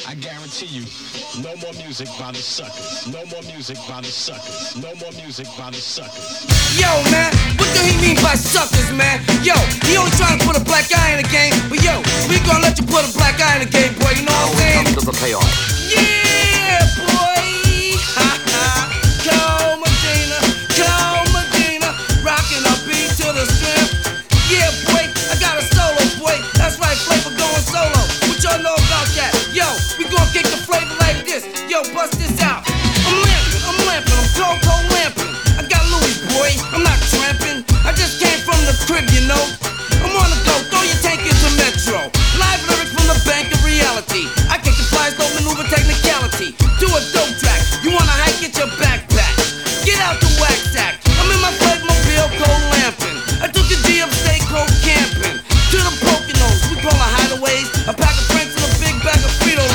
I guarantee you, no more music by the suckers. No more music by the suckers. No more music by the suckers. Yo, man, what do he mean by suckers, man? Yo, he only trying to put a black eye in the game, but yo, we gonna let you put a black eye in the game, boy, you know what I'm saying?